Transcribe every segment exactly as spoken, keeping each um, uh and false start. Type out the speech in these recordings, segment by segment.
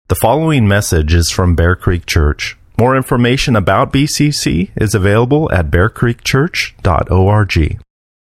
The following message is from Bear Creek Church. More information about B C C is available at bear creek church dot org.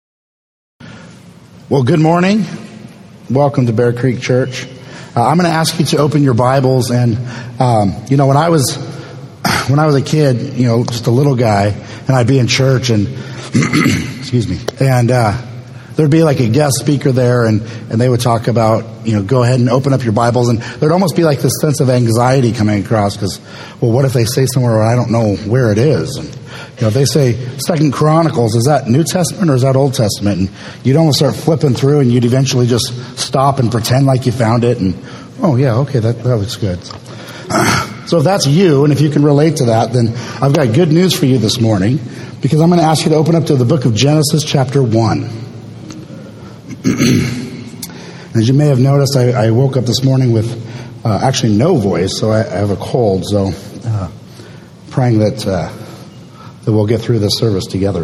Well, good morning. Welcome to Bear Creek Church. Uh, I'm going to ask you to open your Bibles, and um, you know, when I was when I was a kid, you know, just a little guy, and I'd be in church, and excuse me, and uh, there'd be like a guest speaker there, and, and they would talk about, you know, go ahead and open up your Bibles, and there'd almost be like this sense of anxiety coming across, because, well, what if they say somewhere where I don't know where it is? And, you know, if they say Second Chronicles, is that New Testament or is that Old Testament? And you'd almost start flipping through, and you'd eventually just stop and pretend like you found it, and, oh, yeah, okay, that, that looks good. So if that's you, and if you can relate to that, then I've got good news for you this morning, because I'm going to ask you to open up to the book of Genesis chapter one. As you may have noticed, I, I woke up this morning with uh, actually no voice, so I, I have a cold. So uh, praying that uh, that we'll get through this service together.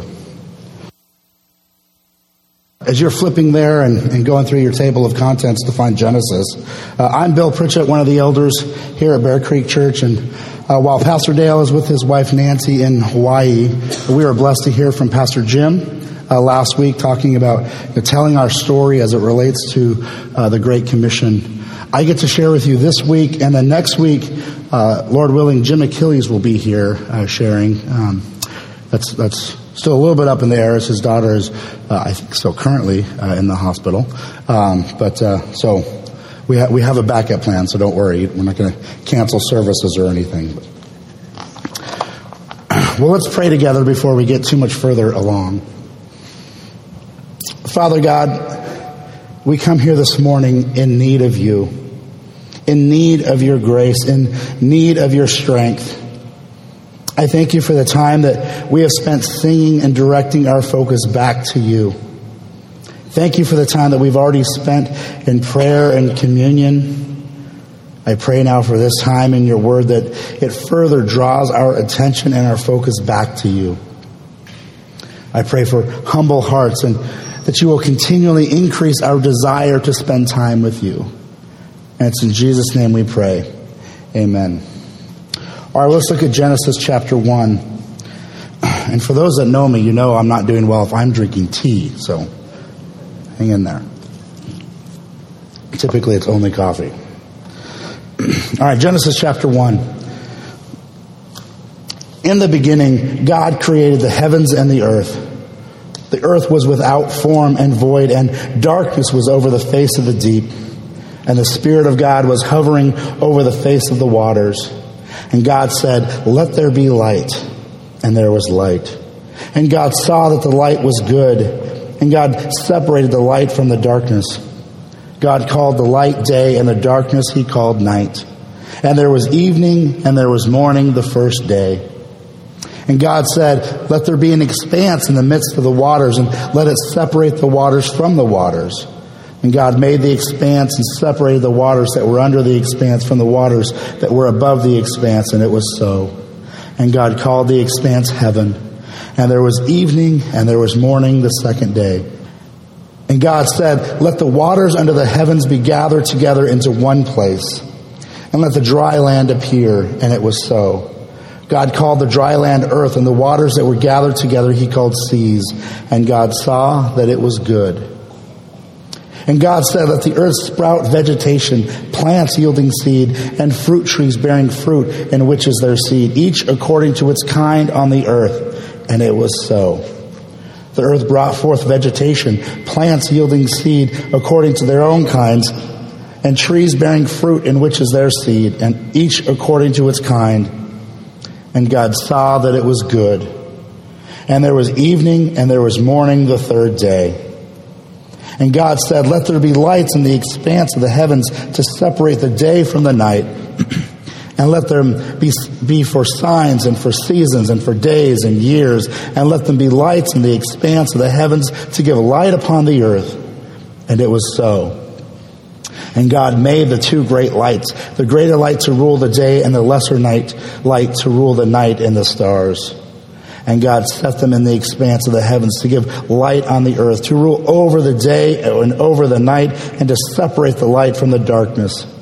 As you're flipping there and, and going through your table of contents to find Genesis, uh, I'm Bill Pritchett, one of the elders here at Bear Creek Church, and uh, while Pastor Dale is with his wife Nancy in Hawaii, we were blessed to hear from Pastor Jim Uh, last week, talking about you know, telling our story as it relates to uh, the Great Commission. I get to share with you this week, and then next week, uh, Lord willing, Jim Achilles will be here uh, sharing. Um, that's that's still a little bit up in the air, as his daughter is, uh, I think, still currently uh, in the hospital. Um, but uh, so we ha- we have a backup plan, so don't worry. We're not going to cancel services or anything. Well, let's pray together before we get too much further along. Father God, we come here this morning in need of you, in need of your grace, in need of your strength. I thank you for the time that we have spent singing and directing our focus back to you. Thank you for the time that we've already spent in prayer and communion. I pray now for this time in your word that it further draws our attention and our focus back to you. I pray for humble hearts, and that you will continually increase our desire to spend time with you. And it's in Jesus' name we pray. Amen. All right, let's look at Genesis chapter one. And for those that know me, you know I'm not doing well if I'm drinking tea, so hang in there. Typically, it's only coffee. All right, Genesis chapter one. In the beginning, God created the heavens and the earth. The earth was without form and void, and darkness was over the face of the deep. And the Spirit of God was hovering over the face of the waters. And God said, "Let there be light." And there was light. And God saw that the light was good. And God separated the light from the darkness. God called the light day, and the darkness he called night. And there was evening, and there was morning the first day. And God said, "Let there be an expanse in the midst of the waters, and let it separate the waters from the waters." And God made the expanse and separated the waters that were under the expanse from the waters that were above the expanse, and it was so. And God called the expanse heaven. And there was evening, and there was morning the second day. And God said, "Let the waters under the heavens be gathered together into one place, and let the dry land appear." And it was so. God called the dry land earth, and the waters that were gathered together he called seas. And God saw that it was good. And God said, "Let the earth sprout vegetation, plants yielding seed, and fruit trees bearing fruit, in which is their seed, each according to its kind on the earth." And it was so. The earth brought forth vegetation, plants yielding seed according to their own kinds, and trees bearing fruit, in which is their seed, and each according to its kind. And God saw that it was good. And there was evening, and there was morning the third day. And God said, "Let there be lights in the expanse of the heavens to separate the day from the night. And let them be, be for signs and for seasons and for days and years. And let them be lights in the expanse of the heavens to give light upon the earth." And it was so. And God made the two great lights, the greater light to rule the day, and the lesser night light to rule the night and the stars. And God set them in the expanse of the heavens to give light on the earth, to rule over the day and over the night, and to separate the light from the darkness.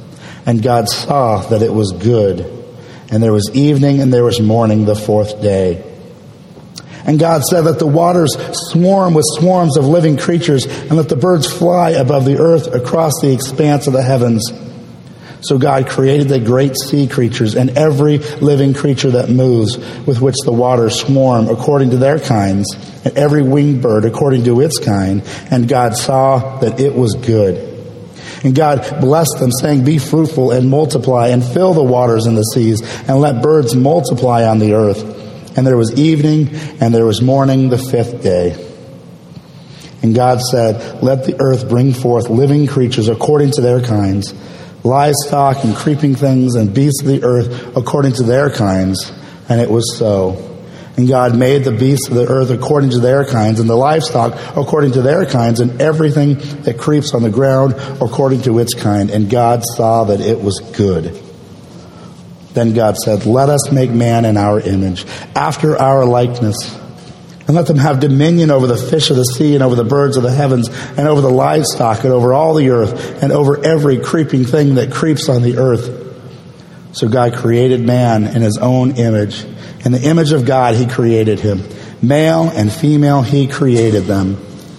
And God saw that it was good. And there was evening and there was morning the fourth day. And God said, let the waters swarm with swarms of living creatures, and let the birds fly above the earth across the expanse of the heavens. So God created the great sea creatures and every living creature that moves, with which the waters swarm according to their kinds, and every winged bird according to its kind. And God saw that it was good. And God blessed them, saying, be fruitful and multiply, and fill the waters and the seas, and let birds multiply on the earth. And there was evening, and there was morning the fifth day. And God said, let the earth bring forth living creatures according to their kinds, livestock and creeping things and beasts of the earth according to their kinds. And it was so. And God made the beasts of the earth according to their kinds, and the livestock according to their kinds, and everything that creeps on the ground according to its kind. And God saw that it was good. Then God said, let us make man in our image, after our likeness, and let them have dominion over the fish of the sea, and over the birds of the heavens, and over the livestock, and over all the earth, and over every creeping thing that creeps on the earth. So God created man in his own image. In the image of God he created him. Male and female he created them.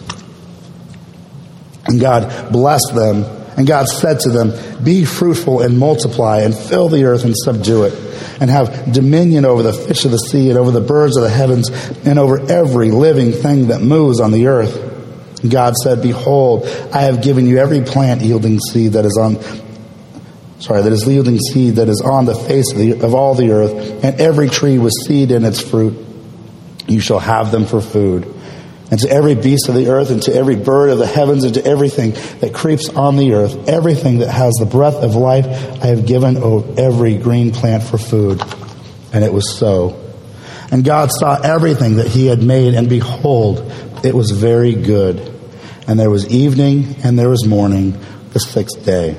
And God blessed them. And God said to them, be fruitful and multiply, and fill the earth and subdue it, and have dominion over the fish of the sea, and over the birds of the heavens, and over every living thing that moves on the earth. And God said, behold, I have given you every plant yielding seed that is on, sorry, that is yielding seed that is on the face of, the, of all the earth, and every tree with seed in its fruit. You shall have them for food. And to every beast of the earth, and to every bird of the heavens, and to everything that creeps on the earth, everything that has the breath of life, I have given every green plant for food. And it was so. And God saw everything that he had made, and behold, it was very good. And there was evening, and there was morning, the sixth day.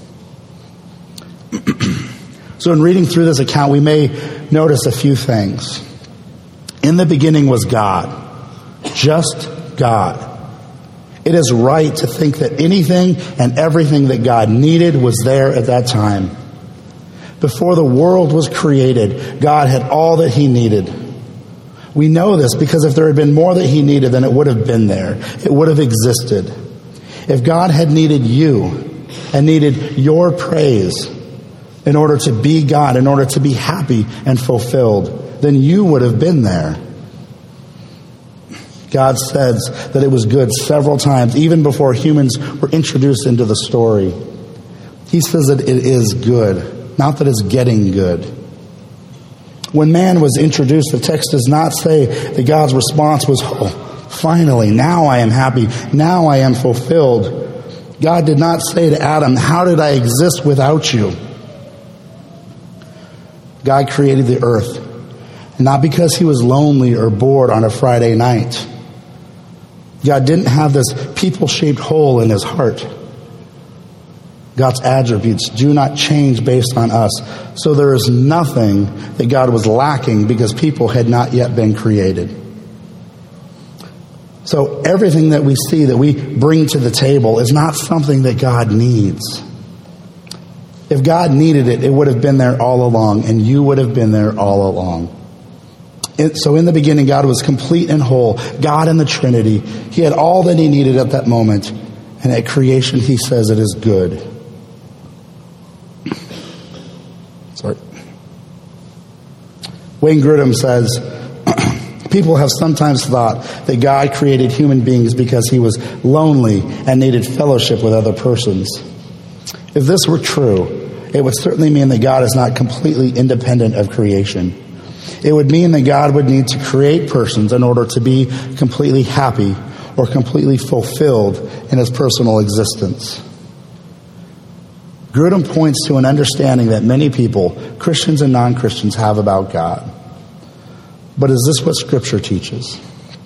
So in reading through this account, we may notice a few things. In the beginning was God. Just God. It is right to think that anything and everything that God needed was there at that time. Before the world was created, God had all that he needed. We know this because if there had been more that he needed, then it would have been there. It would have existed. If God had needed you and needed your praise in order to be God, in order to be happy and fulfilled, then you would have been there. God says that it was good several times, even before humans were introduced into the story. He says that it is good, not that it's getting good. When man was introduced, the text does not say that God's response was, oh, finally, now I am happy, now I am fulfilled. God did not say to Adam, how did I exist without you? God created the earth, not because he was lonely or bored on a Friday night. God didn't have this people-shaped hole in his heart. God's attributes do not change based on us. So there is nothing that God was lacking because people had not yet been created. So everything that we see, that we bring to the table, is not something that God needs. If God needed it, it would have been there all along, and you would have been there all along. It, so in the beginning, God was complete and whole, God in the Trinity. He had all that he needed at that moment. And at creation, he says it is good. Sorry. Wayne Grudem says, people have sometimes thought that God created human beings because he was lonely and needed fellowship with other persons. If this were true, it would certainly mean that God is not completely independent of creation. It would mean that God would need to create persons in order to be completely happy or completely fulfilled in his personal existence. Grudem points to an understanding that many people, Christians and non-Christians, have about God. But is this what Scripture teaches?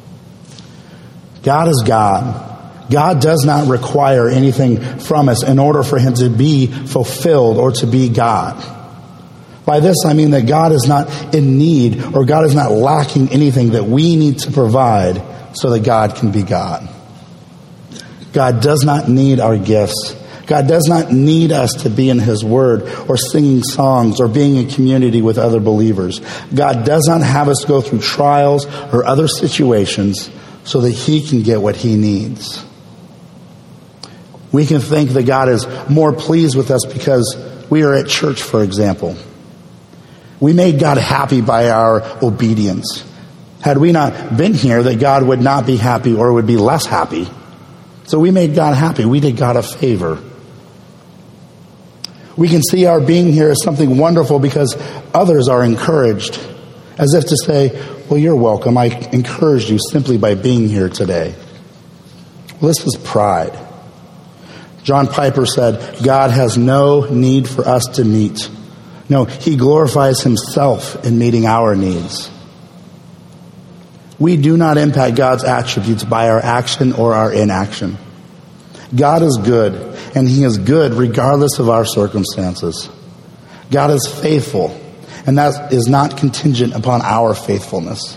God is God. God does not require anything from us in order for him to be fulfilled or to be God. By this, I mean that God is not in need, or God is not lacking anything that we need to provide so that God can be God. God does not need our gifts. God does not need us to be in his word or singing songs or being in community with other believers. God does not have us go through trials or other situations so that he can get what he needs. We can think that God is more pleased with us because we are at church, for example. We made God happy by our obedience. Had we not been here, that God would not be happy or would be less happy. So we made God happy. We did God a favor. We can see our being here as something wonderful because others are encouraged, as if to say, well, you're welcome. I encouraged you simply by being here today. Well, this is pride. John Piper said, God has no need for us to meet. No, he glorifies himself in meeting our needs. We do not impact God's attributes by our action or our inaction. God is good, and he is good regardless of our circumstances. God is faithful, and that is not contingent upon our faithfulness.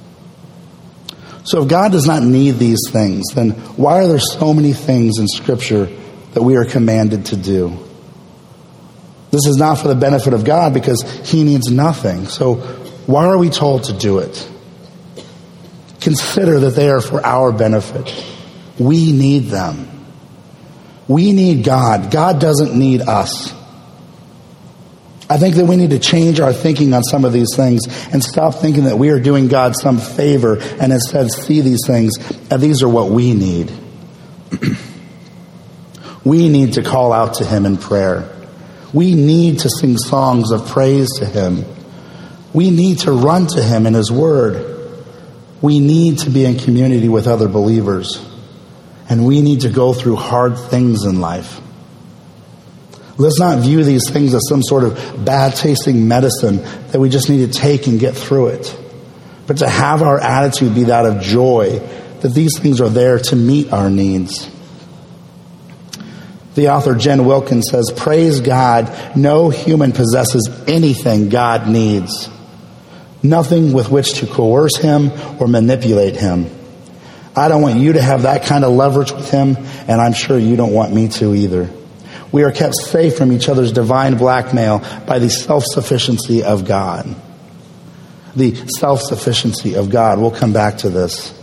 So if God does not need these things, then why are there so many things in Scripture that we are commanded to do? This is not for the benefit of God because he needs nothing. So why are we told to do it? Consider that they are for our benefit. We need them. We need God. God doesn't need us. I think that we need to change our thinking on some of these things and stop thinking that we are doing God some favor and instead see these things as these are what we need. We need to call out to him in prayer. We need to sing songs of praise to him. We need to run to him in his word. We need to be in community with other believers. And we need to go through hard things in life. Let's not view these things as some sort of bad-tasting medicine that we just need to take and get through it. But to have our attitude be that of joy, that these things are there to meet our needs. The author Jen Wilkins says, praise God, no human possesses anything God needs. Nothing with which to coerce him or manipulate him. I don't want you to have that kind of leverage with him, and I'm sure you don't want me to either. We are kept safe from each other's divine blackmail by the self-sufficiency of God. The self-sufficiency of God. We'll come back to this.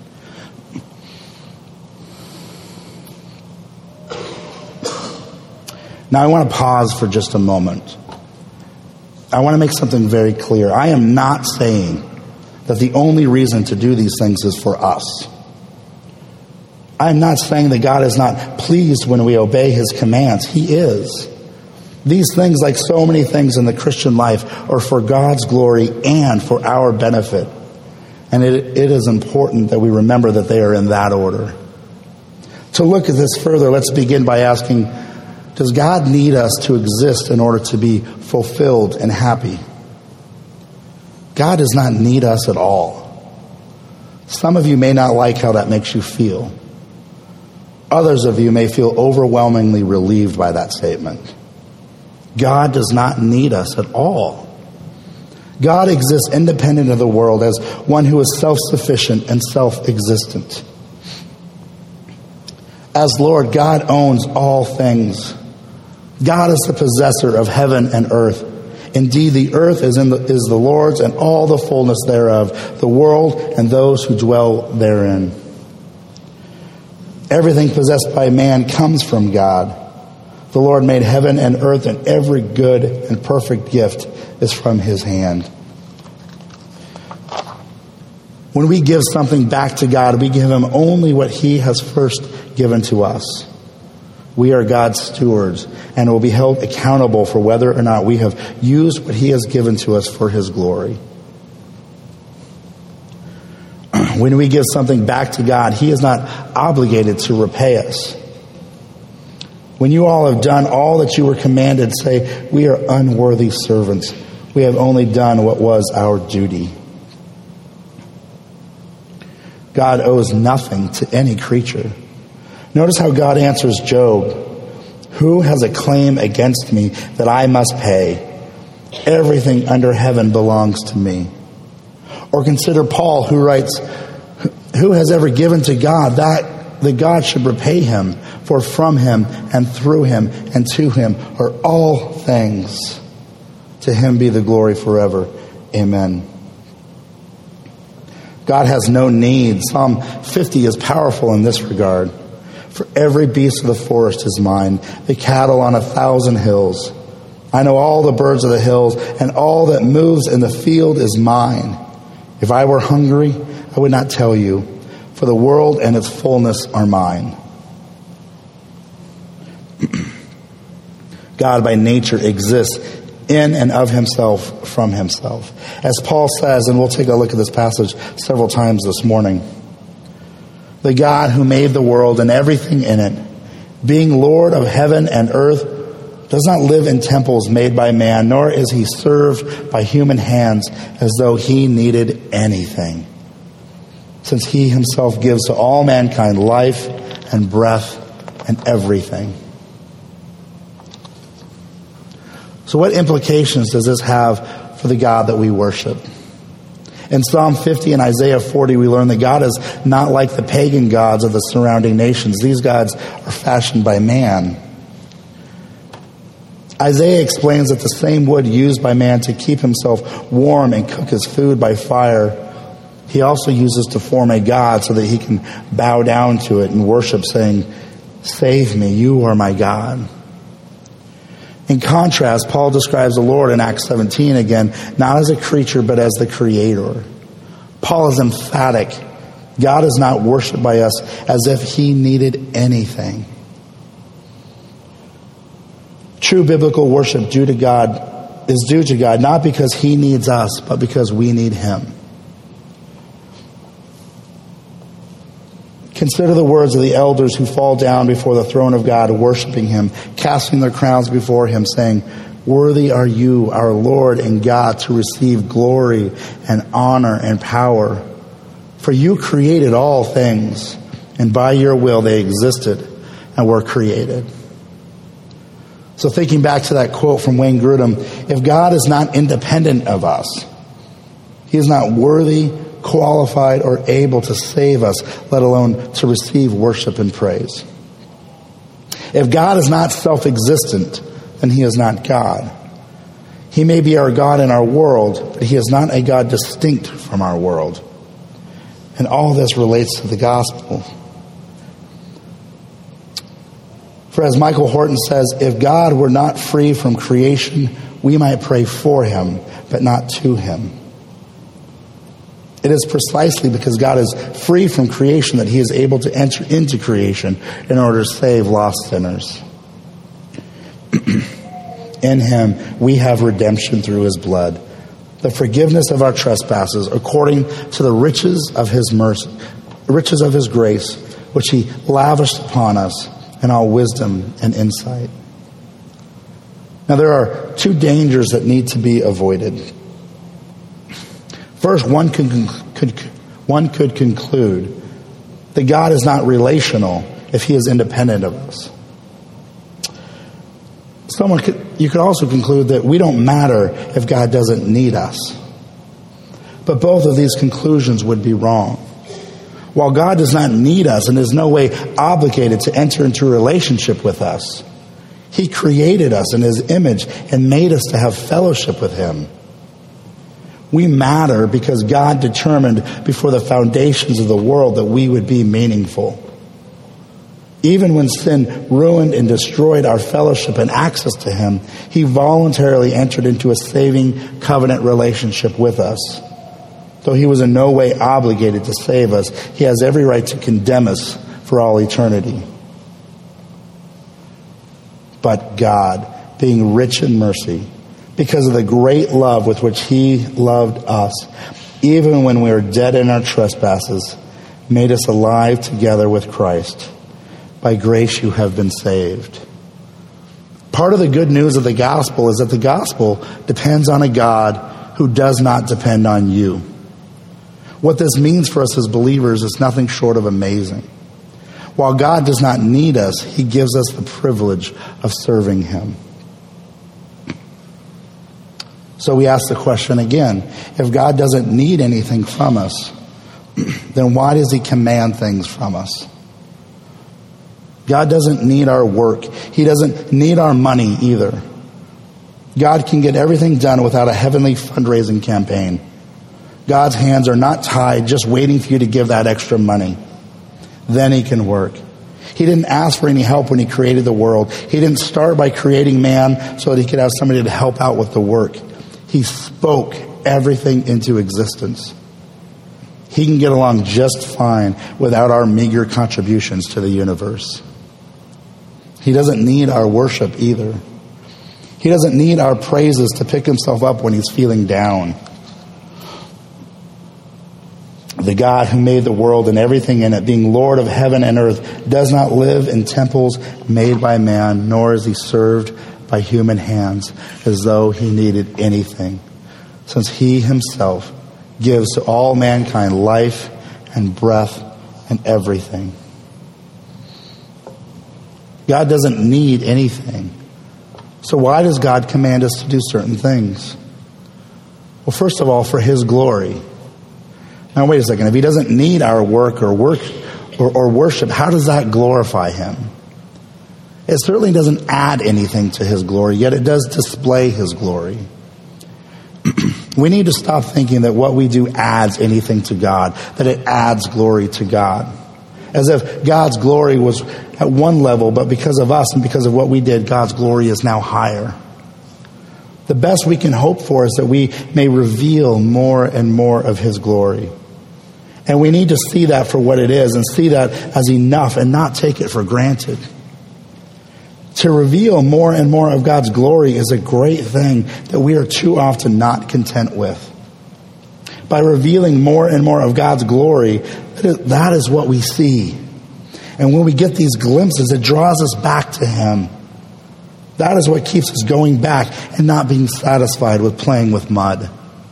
Now I want to pause for just a moment. I want to make something very clear. I am not saying that the only reason to do these things is for us. I am not saying that God is not pleased when we obey his commands. He is. These things, like so many things in the Christian life, are for God's glory and for our benefit. And it, it is important that we remember that they are in that order. To look at this further, let's begin by asking, does God need us to exist in order to be fulfilled and happy? God does not need us at all. Some of you may not like how that makes you feel. Others of you may feel overwhelmingly relieved by that statement. God does not need us at all. God exists independent of the world as one who is self-sufficient and self-existent. As Lord, God owns all things. God is the possessor of heaven and earth. Indeed, the earth is, in the, is the Lord's and all the fullness thereof, the world and those who dwell therein. Everything possessed by man comes from God. The Lord made heaven and earth, and every good and perfect gift is from his hand. When we give something back to God, we give him only what he has first given to us. We are God's stewards and will be held accountable for whether or not we have used what he has given to us for his glory. When we give something back to God, he is not obligated to repay us. When you all have done all that you were commanded, say, we are unworthy servants. We have only done what was our duty. God owes nothing to any creature. Notice how God answers Job. Who has a claim against me that I must pay? Everything under heaven belongs to me. Or consider Paul, who writes, who has ever given to God that that God should repay him, for from him and through him and to him are all things. To him be the glory forever. Amen. God has no need. Psalm fifty is powerful in this regard. For every beast of the forest is mine, the cattle on a thousand hills. I know all the birds of the hills, and all that moves in the field is mine. If I were hungry, I would not tell you, for the world and its fullness are mine. God by nature exists in and of himself, from himself. As Paul says, and we'll take a look at this passage several times this morning, the God who made the world and everything in it, being Lord of heaven and earth, does not live in temples made by man, nor is he served by human hands as though he needed anything, since he himself gives to all mankind life and breath and everything. So what implications does this have for the God that we worship? In Psalm fifty and Isaiah forty, we learn that God is not like the pagan gods of the surrounding nations. These gods are fashioned by man. Isaiah explains that the same wood used by man to keep himself warm and cook his food by fire, he also uses to form a God so that he can bow down to it and worship, saying, "Save me, you are my God." In contrast, Paul describes the Lord in Acts seventeen again, not as a creature, but as the creator. Paul is emphatic. God is not worshipped by us as if he needed anything. True biblical worship due to God is due to God, not because he needs us, but because we need him. Consider the words of the elders who fall down before the throne of God, worshiping him, casting their crowns before him, saying, "Worthy are you, our Lord and God, to receive glory and honor and power. For you created all things, and by your will they existed and were created." So thinking back to that quote from Wayne Grudem, if God is not independent of us, he is not worthy, qualified, or able to save us, let alone to receive worship and praise. If God is not self-existent, then he is not God. He may be our God in our world, but he is not a God distinct from our world. And all this relates to the gospel. For as Michael Horton says, if God were not free from creation, we might pray for him, but not to him. It is precisely because God is free from creation that he is able to enter into creation in order to save lost sinners. In him, we have redemption through his blood, the forgiveness of our trespasses, according to the riches of his mercy, riches of his grace, which he lavished upon us in all wisdom and insight. Now, there are two dangers that need to be avoided. First, one could, could, one could conclude that God is not relational if he is independent of us. Someone could, you could also conclude that we don't matter if God doesn't need us. But both of these conclusions would be wrong. While God does not need us and is no way obligated to enter into a relationship with us, he created us in his image and made us to have fellowship with him. We matter because God determined before the foundations of the world that we would be meaningful. Even when sin ruined and destroyed our fellowship and access to him, he voluntarily entered into a saving covenant relationship with us. Though he was in no way obligated to save us, he has every right to condemn us for all eternity. But God, being rich in mercy, because of the great love with which he loved us, even when we were dead in our trespasses, made us alive together with Christ. By grace you have been saved. Part of the good news of the gospel is that the gospel depends on a God who does not depend on you. What this means for us as believers is nothing short of amazing. While God does not need us, he gives us the privilege of serving him. So we ask the question again, if God doesn't need anything from us, then why does he command things from us? God doesn't need our work. He doesn't need our money either. God can get everything done without a heavenly fundraising campaign. God's hands are not tied, just waiting for you to give that extra money. Then he can work. He didn't ask for any help when he created the world. He didn't start by creating man so that he could have somebody to help out with the work. He spoke everything into existence. He can get along just fine without our meager contributions to the universe. He doesn't need our worship either. He doesn't need our praises to pick himself up when he's feeling down. The God who made the world and everything in it, being Lord of heaven and earth, does not live in temples made by man, nor is he served by human hands as though he needed anything, since he himself gives to all mankind life and breath and everything. God doesn't need anything. So why does God command us to do certain things? Well, first of all, for his glory. Now, wait a second. If he doesn't need our work or work or, or worship, how does that glorify him? It certainly doesn't add anything to his glory, yet it does display his glory. We need to stop thinking that what we do adds anything to God, that it adds glory to God. As if God's glory was at one level, but because of us and because of what we did, God's glory is now higher. The best we can hope for is that we may reveal more and more of his glory. And we need to see that for what it is and see that as enough and not take it for granted. To reveal more and more of God's glory is a great thing that we are too often not content with. By revealing more and more of God's glory, that is what we see. And when we get these glimpses, it draws us back to him. That is what keeps us going back and not being satisfied with playing with mud.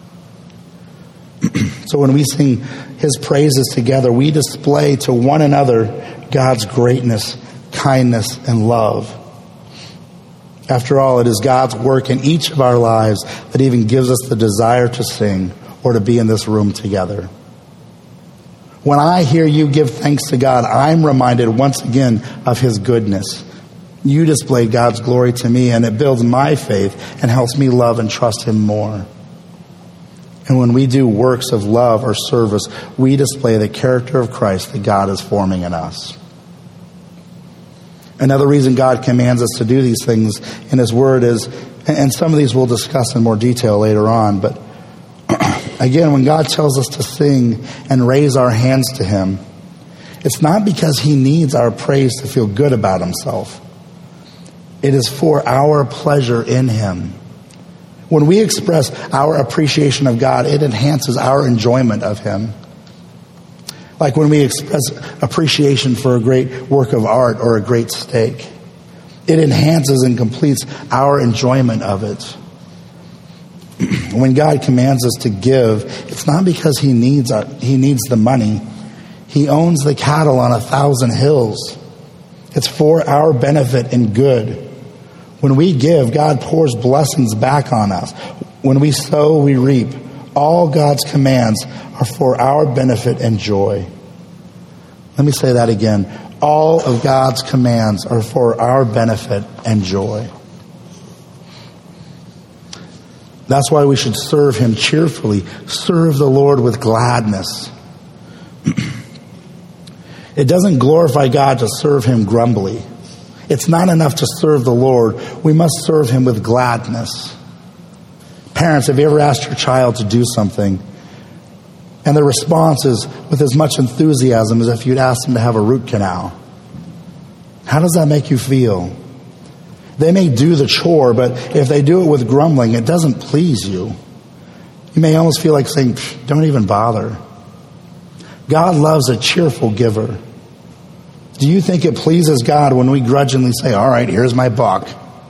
So when we sing his praises together, we display to one another God's greatness, kindness, and love. After all, it is God's work in each of our lives that even gives us the desire to sing or to be in this room together. When I hear you give thanks to God, I'm reminded once again of his goodness. You displayed God's glory to me, and it builds my faith and helps me love and trust him more. And when we do works of love or service, we display the character of Christ that God is forming in us. Another reason God commands us to do these things in his word is, and some of these we'll discuss in more detail later on, but again, when God tells us to sing and raise our hands to him, it's not because he needs our praise to feel good about himself. It is for our pleasure in him. When we express our appreciation of God, it enhances our enjoyment of him. Like when we express appreciation for a great work of art or a great steak, it enhances and completes our enjoyment of it. When God commands us to give, it's not because he needs our, he needs the money. He owns the cattle on a thousand hills. It's for our benefit and good. When we give, God pours blessings back on us. When we sow, we reap. All God's commands are for our benefit and joy. Let me say that again. All of God's commands are for our benefit and joy. That's why we should serve him cheerfully. Serve the Lord with gladness. It doesn't glorify God to serve him grumbly. It's not enough to serve the Lord. We must serve him with gladness. Parents, have you ever asked your child to do something, and the response is with as much enthusiasm as if you'd asked them to have a root canal? How does that make you feel? They may do the chore, but if they do it with grumbling, it doesn't please you. You may almost feel like saying, don't even bother. God loves a cheerful giver. Do you think it pleases God when we grudgingly say, all right, here's my buck?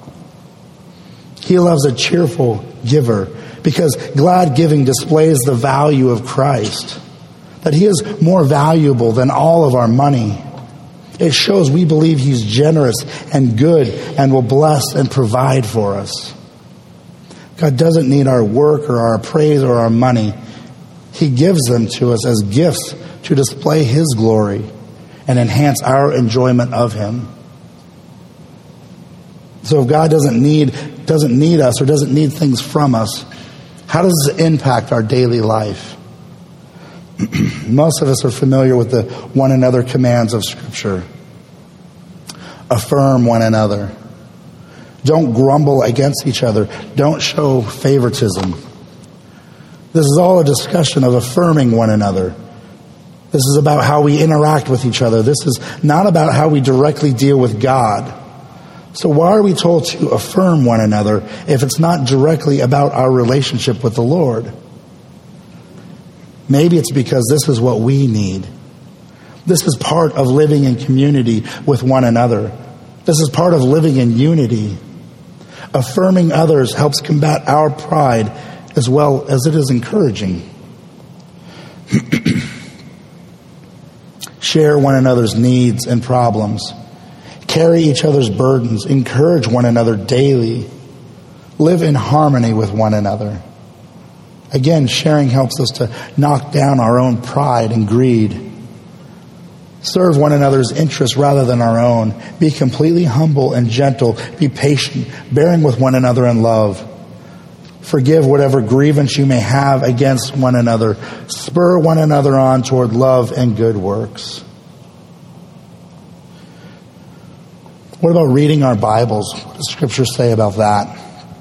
He loves a cheerful giver because glad giving displays the value of Christ, that he is more valuable than all of our money. It shows we believe he's generous and good and will bless and provide for us. God doesn't need our work or our praise or our money. He gives them to us as gifts to display his glory and enhance our enjoyment of him. So if God doesn't need, doesn't need us or doesn't need things from us, how does this impact our daily life? Most of us are familiar with the one another commands of Scripture. Affirm one another. Don't grumble against each other. Don't show favoritism. This is all a discussion of affirming one another. This is about how we interact with each other. This is not about how we directly deal with God. So why are we told to affirm one another if it's not directly about our relationship with the Lord? Maybe it's because this is what we need. This is part of living in community with one another. This is part of living in unity. Affirming others helps combat our pride as well as it is encouraging. Share one another's needs and problems. Carry each other's burdens. Encourage one another daily. Live in harmony with one another. Again, sharing helps us to knock down our own pride and greed. Serve one another's interests rather than our own. Be completely humble and gentle. Be patient, bearing with one another in love. Forgive whatever grievance you may have against one another. Spur one another on toward love and good works. What about reading our Bibles? What does Scripture say about that?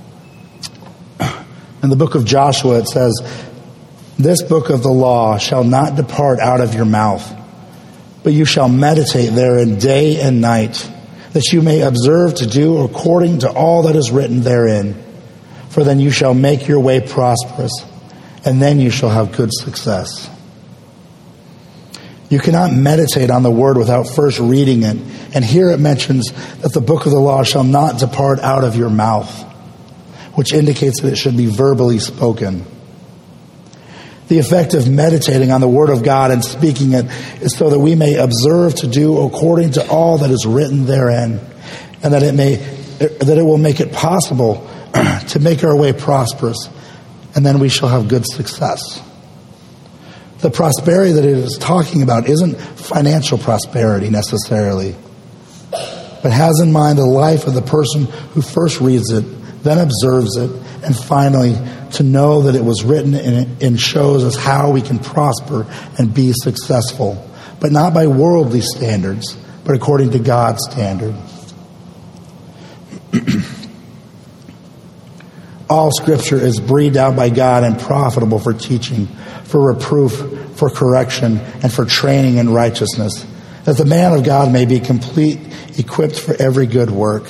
In the book of Joshua, it says, "This book of the law shall not depart out of your mouth, but you shall meditate therein day and night, that you may observe to do according to all that is written therein. For then you shall make your way prosperous, and then you shall have good success." You cannot meditate on the word without first reading it. And here it mentions that the book of the law shall not depart out of your mouth, which indicates that it should be verbally spoken. The effect of meditating on the Word of God and speaking it is so that we may observe to do according to all that is written therein, and that it may that it will make it possible to make our way prosperous, and then we shall have good success. The prosperity that it is talking about isn't financial prosperity necessarily, but has in mind the life of the person who first reads it, then observes it, and finally to know that it was written and, and shows us how we can prosper and be successful, but not by worldly standards, but according to God's standard. All Scripture is breathed out by God and profitable for teaching, for reproof, for correction, and for training in righteousness, that the man of God may be complete, equipped for every good work.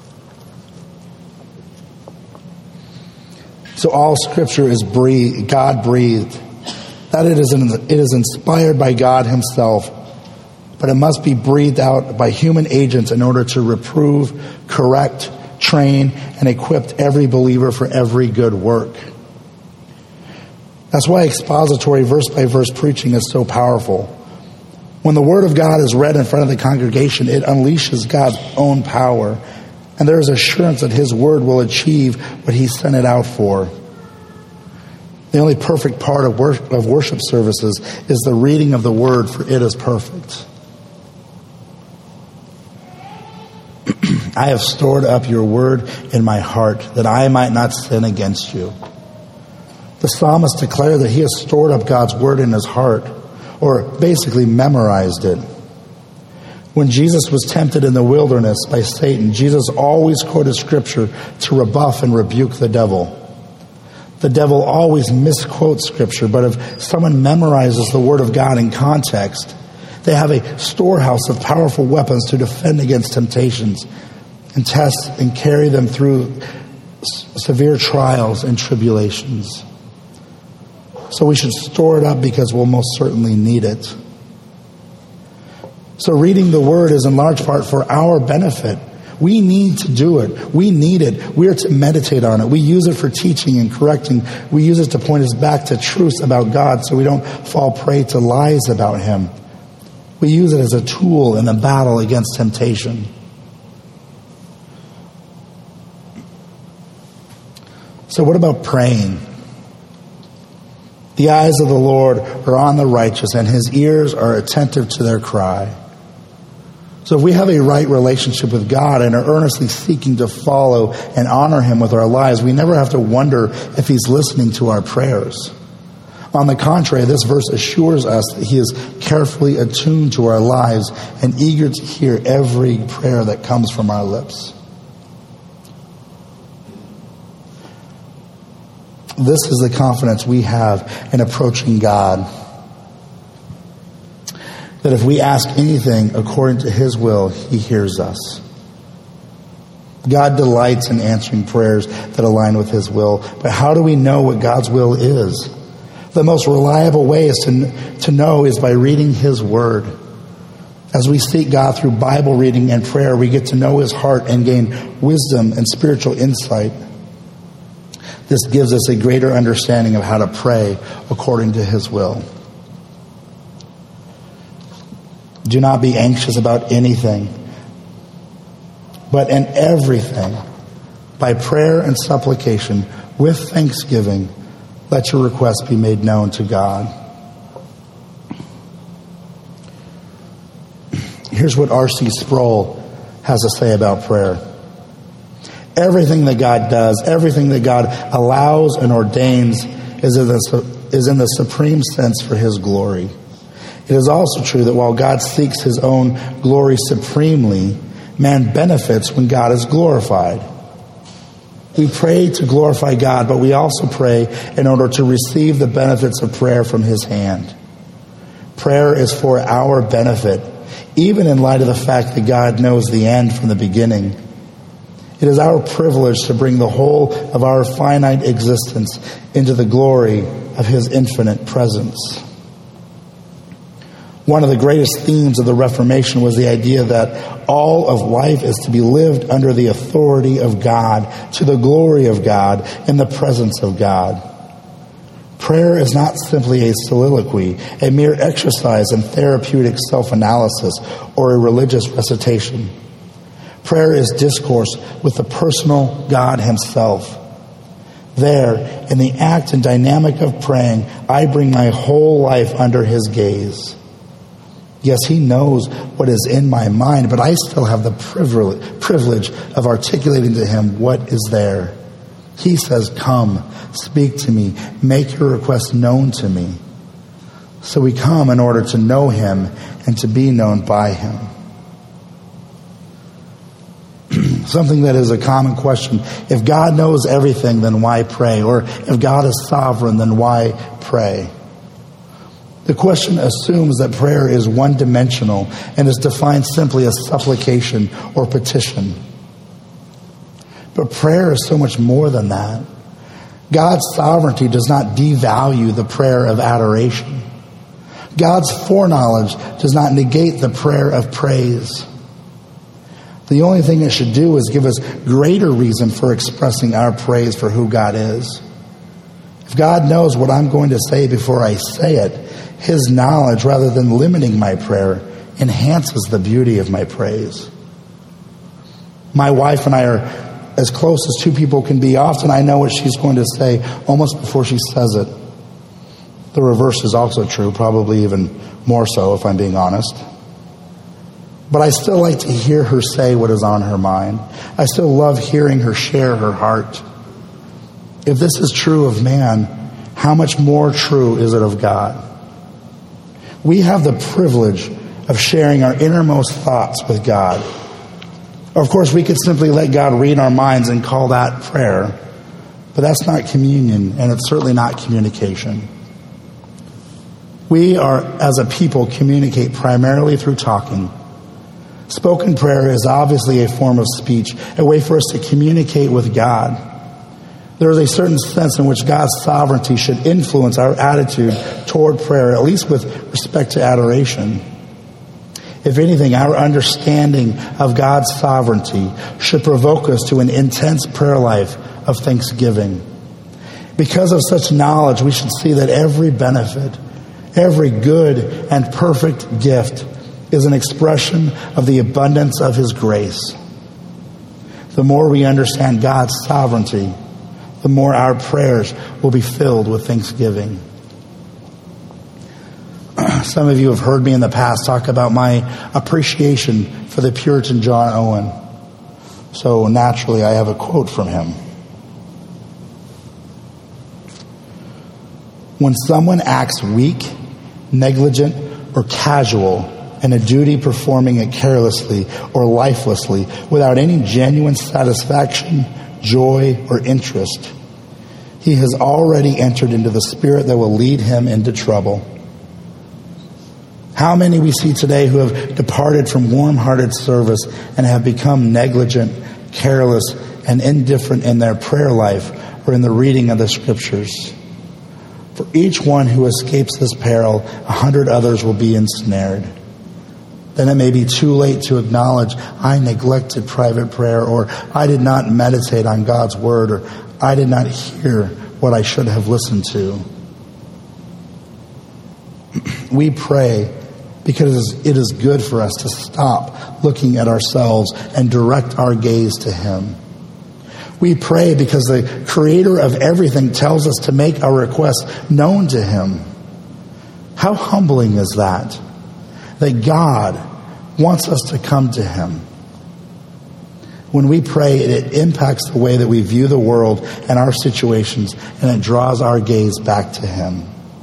So all Scripture is breathed, God-breathed. That it is, it is inspired by God Himself, but it must be breathed out by human agents in order to reprove, correct, train, and equip every believer for every good work. That's why expository verse-by-verse preaching is so powerful. When the Word of God is read in front of the congregation, it unleashes God's own power, and there is assurance that His Word will achieve what He sent it out for. The only perfect part of worship, of worship services is the reading of the Word, for it is perfect. I have stored up your word in my heart, that I might not sin against you. The psalmist declared that he has stored up God's word in his heart, or basically memorized it. When Jesus was tempted in the wilderness by Satan, Jesus always quoted Scripture to rebuff and rebuke the devil. The devil always misquotes Scripture, but if someone memorizes the Word of God in context, they have a storehouse of powerful weapons to defend against temptations and test and carry them through severe trials and tribulations. So we should store it up because we'll most certainly need it. So reading the Word is in large part for our benefit. We need to do it. We need it. We are to meditate on it. We use it for teaching and correcting. We use it to point us back to truths about God so we don't fall prey to lies about Him. We use it as a tool in the battle against temptation. So what about praying? The eyes of the Lord are on the righteous, and His ears are attentive to their cry. So if we have a right relationship with God and are earnestly seeking to follow and honor him with our lives, we never have to wonder if he's listening to our prayers. On the contrary, this verse assures us that he is carefully attuned to our lives and eager to hear every prayer that comes from our lips. This is the confidence we have in approaching God. That if we ask anything according to his will, he hears us. God delights in answering prayers that align with his will. But how do we know what God's will is? The most reliable way is to, to know is by reading his word. As we seek God through Bible reading and prayer, we get to know his heart and gain wisdom and spiritual insight. This gives us a greater understanding of how to pray according to his will. Do not be anxious about anything, but in everything, by prayer and supplication, with thanksgiving, let your requests be made known to God. Here's what R C Sproul has to say about prayer. Everything that God does, everything that God allows and ordains is in the, is in the supreme sense for his glory. It is also true that while God seeks his own glory supremely, man benefits when God is glorified. We pray to glorify God, but we also pray in order to receive the benefits of prayer from his hand. Prayer is for our benefit, even in light of the fact that God knows the end from the beginning. It is our privilege to bring the whole of our finite existence into the glory of his infinite presence. One of the greatest themes of the Reformation was the idea that all of life is to be lived under the authority of God, to the glory of God, in the presence of God. Prayer is not simply a soliloquy, a mere exercise in therapeutic self-analysis, or a religious recitation. Prayer is discourse with the personal God himself. There, in the act and dynamic of praying, I bring my whole life under his gaze. Yes, he knows what is in my mind, but I still have the privilege of articulating to him what is there. He says, come, speak to me, make your request known to me. So we come in order to know him and to be known by him. Something that is a common question. If God knows everything, then why pray? Or if God is sovereign, then why pray? The question assumes that prayer is one-dimensional and is defined simply as supplication or petition. But prayer is so much more than that. God's sovereignty does not devalue the prayer of adoration. God's foreknowledge does not negate the prayer of praise. The only thing it should do is give us greater reason for expressing our praise for who God is. If God knows what I'm going to say before I say it, his knowledge, rather than limiting my prayer, enhances the beauty of my praise. My wife and I are as close as two people can be. Often I know what she's going to say almost before she says it. The reverse is also true, probably even more so if I'm being honest. But I still like to hear her say what is on her mind. I still love hearing her share her heart. If this is true of man, how much more true is it of God? We have the privilege of sharing our innermost thoughts with God. Or of course, we could simply let God read our minds and call that prayer. But that's not communion, and it's certainly not communication. We are, as a people, communicate primarily through talking. Spoken prayer is obviously a form of speech, a way for us to communicate with God. There is a certain sense in which God's sovereignty should influence our attitude toward prayer, at least with respect to adoration. If anything, our understanding of God's sovereignty should provoke us to an intense prayer life of thanksgiving. Because of such knowledge, we should see that every benefit, every good and perfect gift is an expression of the abundance of his grace. The more we understand God's sovereignty, the more our prayers will be filled with thanksgiving. Some of you have heard me in the past talk about my appreciation for the Puritan John Owen. So naturally, I have a quote from him. When someone acts weak, negligent, or casual in a duty, performing it carelessly or lifelessly without any genuine satisfaction, joy, or interest, he has already entered into the spirit that will lead him into trouble. How many we see today who have departed from warm-hearted service and have become negligent, careless, and indifferent in their prayer life or in the reading of the Scriptures. For each one who escapes this peril, a hundred others will be ensnared. Then it may be too late to acknowledge, I neglected private prayer, or I did not meditate on God's Word, or I did not hear what I should have listened to. We pray because it is good for us to stop looking at ourselves and direct our gaze to Him. We pray because the Creator of everything tells us to make our requests known to Him. How humbling is that? That God wants us to come to Him. When we pray, it impacts the way that we view the world and our situations, and it draws our gaze back to Him.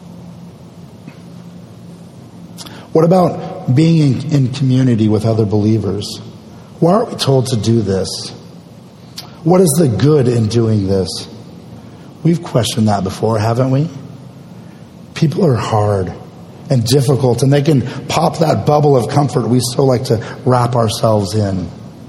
What about being in, in community with other believers? Why are we told to do this? What is the good in doing this? We've questioned that before, haven't we? People are hard and difficult, and they can pop that bubble of comfort we so like to wrap ourselves in.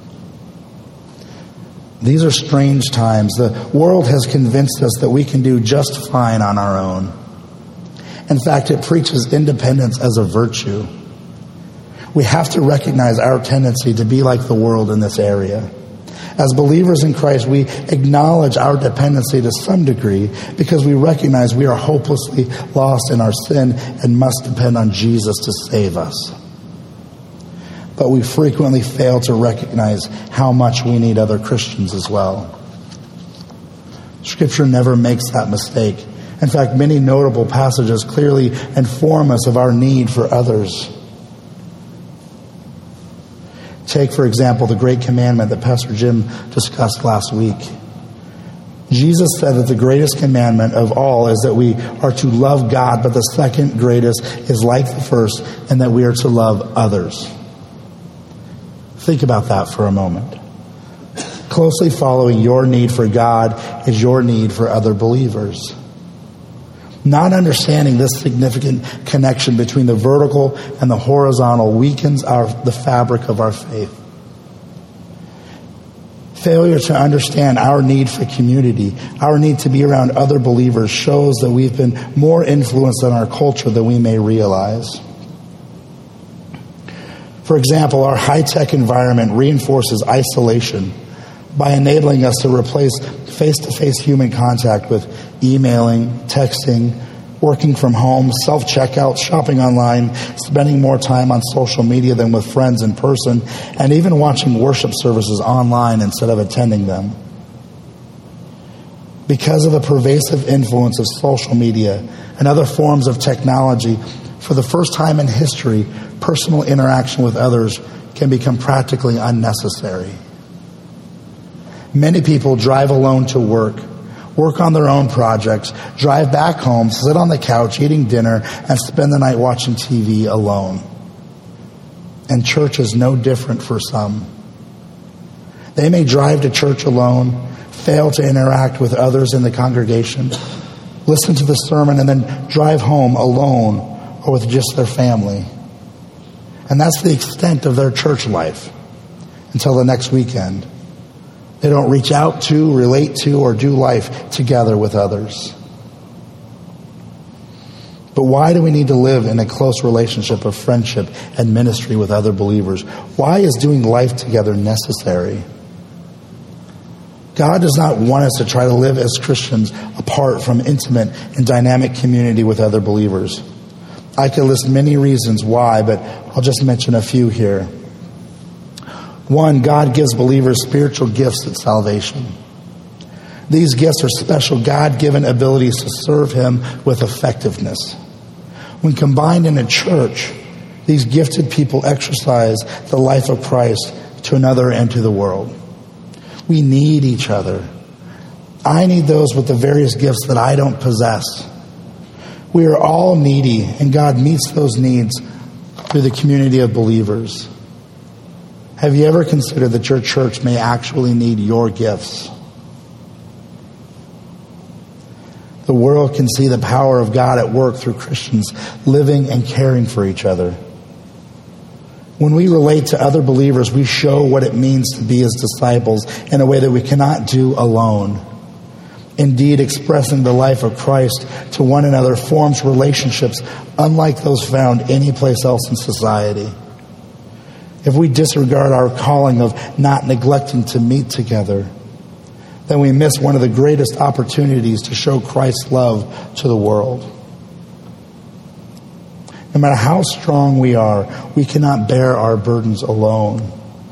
These are strange times. The world has convinced us that we can do just fine on our own. In fact, it preaches independence as a virtue. We have to recognize our tendency to be like the world in this area. As believers in Christ, we acknowledge our dependency to some degree because we recognize we are hopelessly lost in our sin and must depend on Jesus to save us. But we frequently fail to recognize how much we need other Christians as well. Scripture never makes that mistake. In fact, many notable passages clearly inform us of our need for others. Take, for example, the great commandment that Pastor Jim discussed last week. Jesus said that the greatest commandment of all is that we are to love God, but the second greatest is like the first, and that we are to love others. Think about that for a moment. Closely following your need for God is your need for other believers. Not understanding this significant connection between the vertical and the horizontal weakens our, the fabric of our faith. Failure to understand our need for community, our need to be around other believers, shows that we've been more influenced in our culture than we may realize. For example, our high-tech environment reinforces isolation by enabling us to replace face-to-face human contact with emailing, texting, working from home, self-checkout, shopping online, spending more time on social media than with friends in person, and even watching worship services online instead of attending them. Because of the pervasive influence of social media and other forms of technology, for the first time in history, personal interaction with others can become practically unnecessary. Many people drive alone to work, work on their own projects, drive back home, sit on the couch eating dinner, and spend the night watching T V alone. And church is no different for some. They may drive to church alone, fail to interact with others in the congregation, listen to the sermon, and then drive home alone or with just their family. And that's the extent of their church life until the next weekend. They don't reach out to, relate to, or do life together with others. But why do we need to live in a close relationship of friendship and ministry with other believers? Why is doing life together necessary? God does not want us to try to live as Christians apart from intimate and dynamic community with other believers. I could list many reasons why, but I'll just mention a few here. One, God gives believers spiritual gifts at salvation. These gifts are special God-given abilities to serve Him with effectiveness. When combined in a church, these gifted people exercise the life of Christ to another and to the world. We need each other. I need those with the various gifts that I don't possess. We are all needy, and God meets those needs through the community of believers. Have you ever considered that your church may actually need your gifts? The world can see the power of God at work through Christians living and caring for each other. When we relate to other believers, we show what it means to be His disciples in a way that we cannot do alone. Indeed, expressing the life of Christ to one another forms relationships unlike those found anyplace else in society. If we disregard our calling of not neglecting to meet together, then we miss one of the greatest opportunities to show Christ's love to the world. No matter how strong we are, we cannot bear our burdens alone.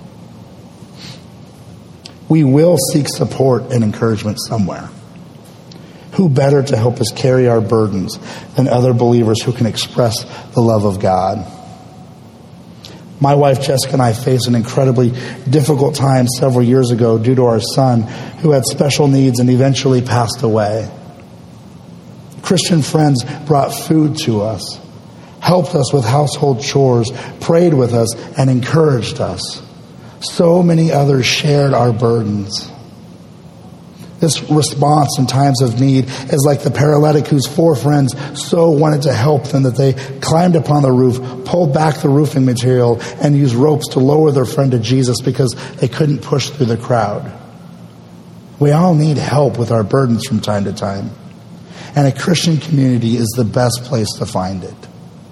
We will seek support and encouragement somewhere. Who better to help us carry our burdens than other believers who can express the love of God? My wife Jessica and I faced an incredibly difficult time several years ago due to our son who had special needs and eventually passed away. Christian friends brought food to us, helped us with household chores, prayed with us, and encouraged us. So many others shared our burdens. This response in times of need is like the paralytic whose four friends so wanted to help them that they climbed upon the roof, pulled back the roofing material, and used ropes to lower their friend to Jesus because they couldn't push through the crowd. We all need help with our burdens from time to time, and a Christian community is the best place to find it.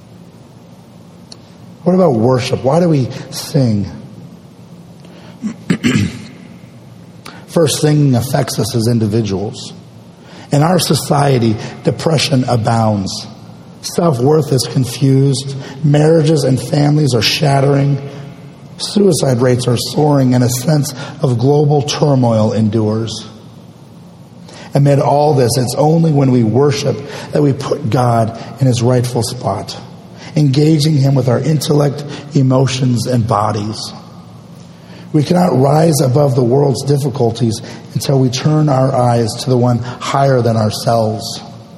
What about worship? Why do we sing? First, singing affects us as individuals. In our society, depression abounds. Self-worth is confused. Marriages and families are shattering. Suicide rates are soaring, and a sense of global turmoil endures. Amid all this, it's only when we worship that we put God in His rightful spot, engaging Him with our intellect, emotions, and bodies. We cannot rise above the world's difficulties until we turn our eyes to the one higher than ourselves.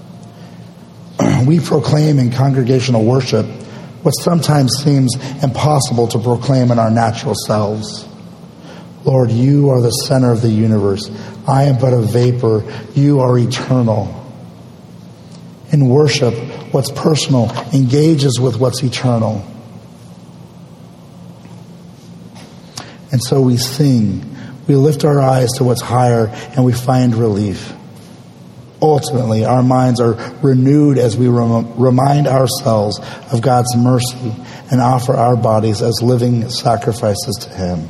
We proclaim in congregational worship what sometimes seems impossible to proclaim in our natural selves. Lord, you are the center of the universe. I am but a vapor. You are eternal. In worship, what's personal engages with what's eternal. And so we sing, we lift our eyes to what's higher, and we find relief. Ultimately, our minds are renewed as we rem- remind ourselves of God's mercy and offer our bodies as living sacrifices to Him.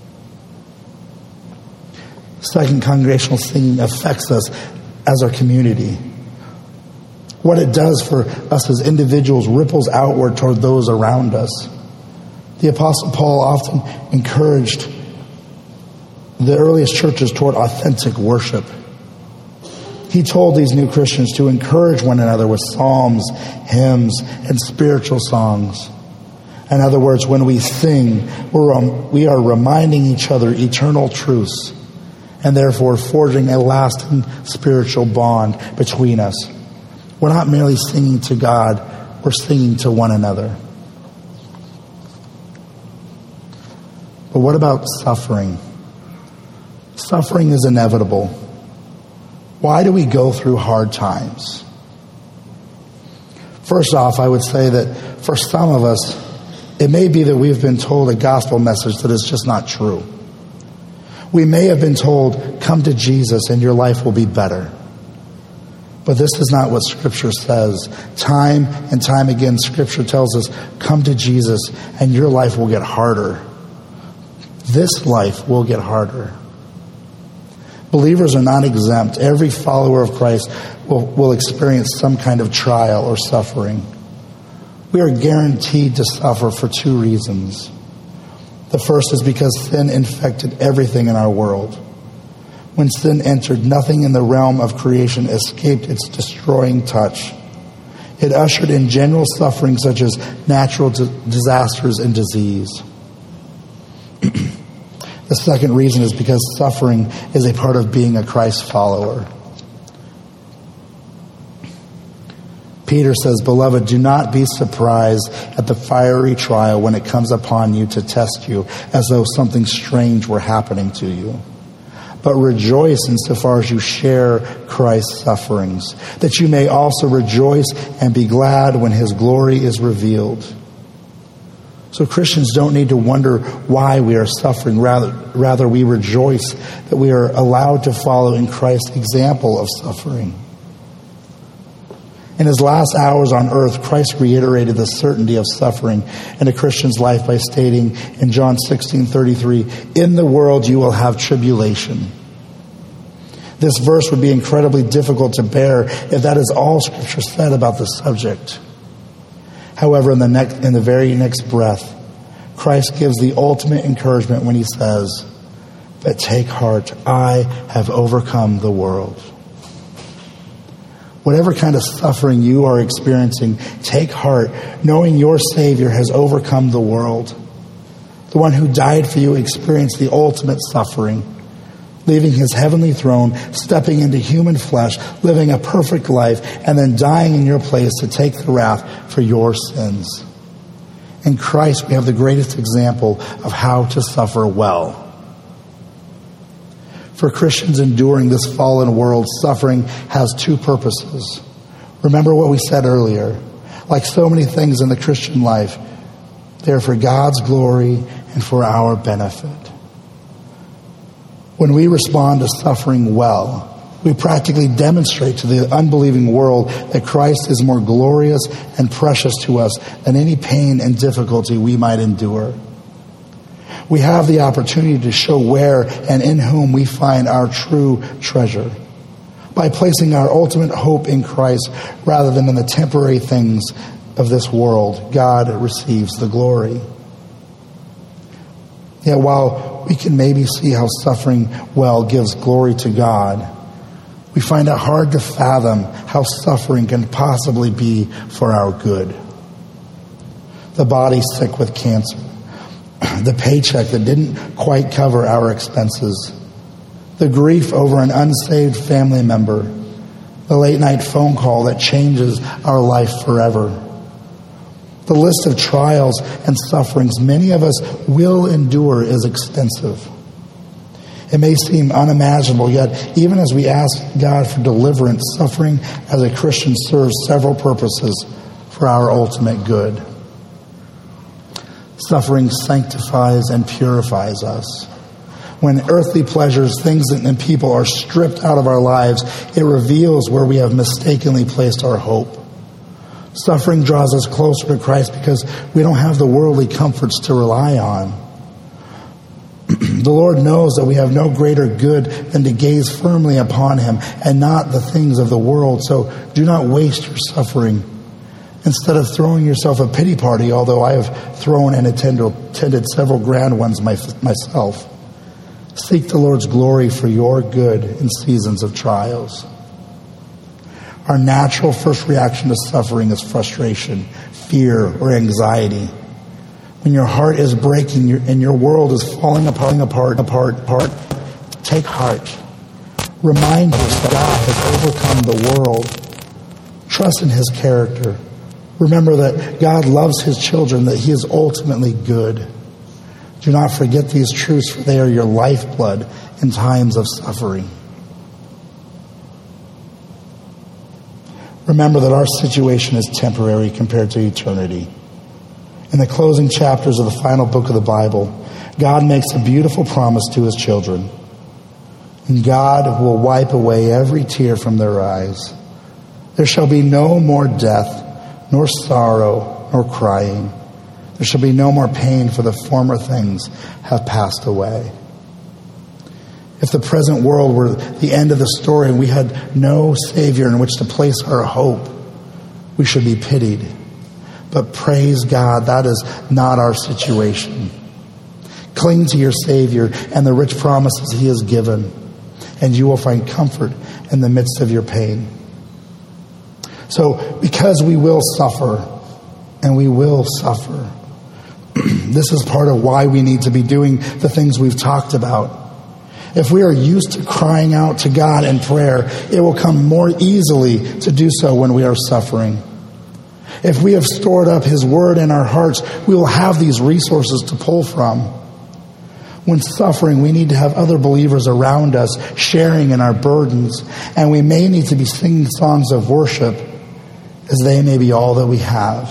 Second, congregational singing affects us as our community. What it does for us as individuals ripples outward toward those around us. The Apostle Paul often encouraged the earliest churches toward authentic worship. He told these new Christians to encourage one another with psalms, hymns, and spiritual songs. In other words, when we sing, we're, um, we are reminding each other eternal truths and therefore forging a lasting spiritual bond between us. We're not merely singing to God, we're singing to one another. But what about suffering? Suffering is inevitable. Why do we go through hard times? First off, I would say that for some of us, it may be that we've been told a gospel message that is just not true. We may have been told, come to Jesus and your life will be better. But this is not what Scripture says. Time and time again, Scripture tells us, come to Jesus and your life will get harder. This life will get harder. Believers are not exempt. Every follower of Christ will, will experience some kind of trial or suffering. We are guaranteed to suffer for two reasons. The first is because sin infected everything in our world. When sin entered, nothing in the realm of creation escaped its destroying touch. It ushered in general suffering such as natural d- disasters and disease. The second reason is because suffering is a part of being a Christ follower. Peter says, "Beloved, do not be surprised at the fiery trial when it comes upon you to test you as though something strange were happening to you. But rejoice insofar as you share Christ's sufferings, that you may also rejoice and be glad when his glory is revealed." So Christians don't need to wonder why we are suffering. Rather, rather we rejoice that we are allowed to follow in Christ's example of suffering. In his last hours on earth, Christ reiterated the certainty of suffering in a Christian's life by stating in John sixteen thirty-three, "In the world you will have tribulation." This verse would be incredibly difficult to bear if that is all Scripture said about the subject. However, in the next, in the very next breath, Christ gives the ultimate encouragement when he says, "But take heart, I have overcome the world." Whatever kind of suffering you are experiencing, take heart, knowing your Savior has overcome the world. The one who died for you experienced the ultimate suffering, leaving his heavenly throne, stepping into human flesh, living a perfect life, and then dying in your place to take the wrath for your sins. In Christ, we have the greatest example of how to suffer well. For Christians enduring this fallen world, suffering has two purposes. Remember what we said earlier. Like so many things in the Christian life, they are for God's glory and for our benefit. When we respond to suffering well, we practically demonstrate to the unbelieving world that Christ is more glorious and precious to us than any pain and difficulty we might endure. We have the opportunity to show where and in whom we find our true treasure by placing our ultimate hope in Christ rather than in the temporary things of this world. God receives the glory. Yet while we can maybe see how suffering well gives glory to God, we find it hard to fathom how suffering can possibly be for our good. The body sick with cancer, the paycheck that didn't quite cover our expenses, the grief over an unsaved family member, the late night phone call that changes our life forever. The list of trials and sufferings many of us will endure is extensive. It may seem unimaginable, yet even as we ask God for deliverance, suffering as a Christian serves several purposes for our ultimate good. Suffering sanctifies and purifies us. When earthly pleasures, things and people are stripped out of our lives, it reveals where we have mistakenly placed our hope. Suffering draws us closer to Christ because we don't have the worldly comforts to rely on. The Lord knows that we have no greater good than to gaze firmly upon him and not the things of the world. So do not waste your suffering. Instead of throwing yourself a pity party, although I have thrown and attended several grand ones myself, seek the Lord's glory for your good in seasons of trials. Our natural first reaction to suffering is frustration, fear, or anxiety. When your heart is breaking and your world is falling apart, apart, apart, apart, take heart. Remind us that God has overcome the world. Trust in his character. Remember that God loves his children, that he is ultimately good. Do not forget these truths, for they are your lifeblood in times of suffering. Remember that our situation is temporary compared to eternity. In the closing chapters of the final book of the Bible, God makes a beautiful promise to his children. And God will wipe away every tear from their eyes. There shall be no more death, nor sorrow, nor crying. There shall be no more pain, for the former things have passed away. If the present world were the end of the story and we had no Savior in which to place our hope, we should be pitied. But praise God, that is not our situation. Cling to your Savior and the rich promises he has given, and you will find comfort in the midst of your pain. So because we will suffer, and we will suffer, this is part of why we need to be doing the things we've talked about. If we are used to crying out to God in prayer, it will come more easily to do so when we are suffering. If we have stored up His Word in our hearts, we will have these resources to pull from. When suffering, we need to have other believers around us sharing in our burdens, and we may need to be singing songs of worship, as they may be all that we have.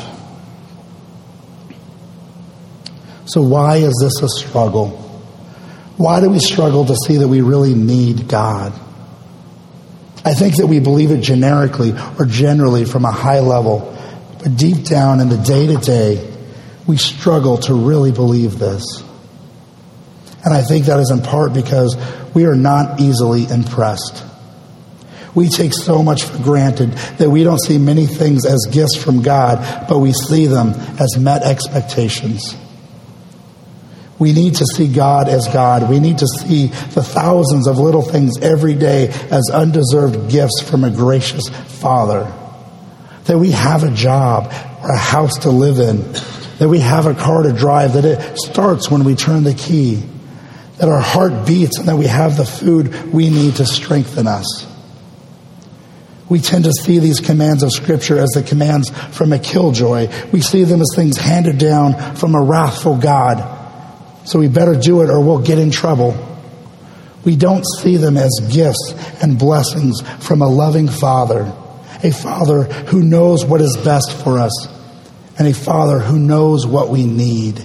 So why is this a struggle? Why do we struggle to see that we really need God? I think that we believe it generically or generally from a high level, but deep down in the day-to-day, we struggle to really believe this. And I think that is in part because we are not easily impressed. We take so much for granted that we don't see many things as gifts from God, but we see them as met expectations. We need to see God as God. We need to see the thousands of little things every day as undeserved gifts from a gracious Father. That we have a job or a house to live in. That we have a car to drive. That it starts when we turn the key. That our heart beats and that we have the food we need to strengthen us. We tend to see these commands of Scripture as the commands from a killjoy. We see them as things handed down from a wrathful God. So we better do it or we'll get in trouble. We don't see them as gifts and blessings from a loving Father. A Father who knows what is best for us. And a Father who knows what we need.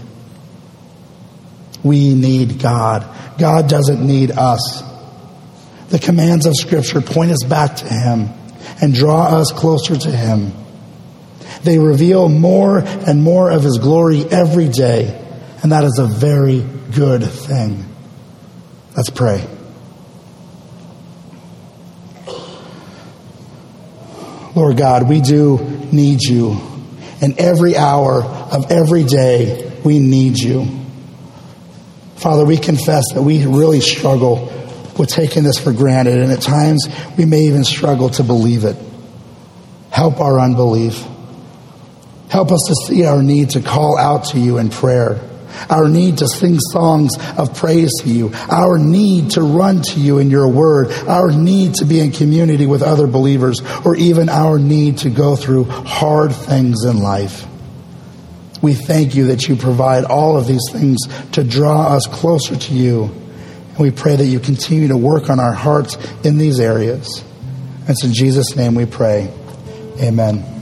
We need God. God doesn't need us. The commands of Scripture point us back to Him and draw us closer to Him. They reveal more and more of His glory every day. And that is a very good thing. Let's pray. Lord God, we do need You. In every hour of every day, we need You. Father, we confess that we really struggle with taking this for granted. And at times, we may even struggle to believe it. Help our unbelief. Help us to see our need to call out to You in prayer. Our need to sing songs of praise to You. Our need to run to You in Your Word. Our need to be in community with other believers. Or even our need to go through hard things in life. We thank You that You provide all of these things to draw us closer to You. And we pray that You continue to work on our hearts in these areas. And it's in Jesus' name we pray. Amen.